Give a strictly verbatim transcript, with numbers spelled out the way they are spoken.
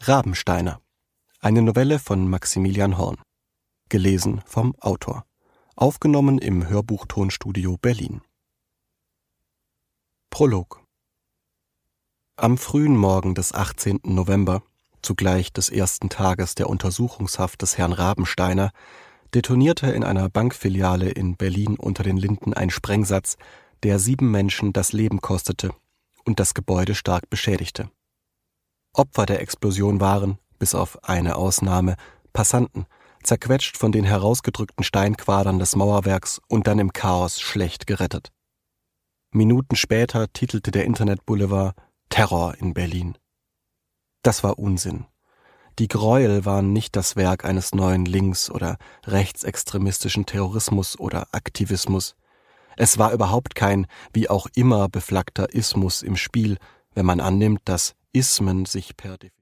Rabensteiner. Eine Novelle von Maximilian Horn. Gelesen vom Autor. Aufgenommen im Hörbuchtonstudio Berlin. Prolog. Am frühen Morgen des achtzehnten November, zugleich des ersten Tages der Untersuchungshaft des Herrn Rabensteiner, detonierte in einer Bankfiliale in Berlin unter den Linden ein Sprengsatz, der sieben Menschen das Leben kostete und das Gebäude stark beschädigte. Opfer der Explosion waren, bis auf eine Ausnahme, Passanten, zerquetscht von den herausgedrückten Steinquadern des Mauerwerks und dann im Chaos schlecht gerettet. Minuten später titelte der Internetboulevard »Terror in Berlin«. Das war Unsinn. Die Gräuel waren nicht das Werk eines neuen links- oder rechtsextremistischen Terrorismus oder Aktivismus. Es war überhaupt kein wie auch immer beflaggter Ismus im Spiel, wenn man annimmt, dass Ismen sich per Definition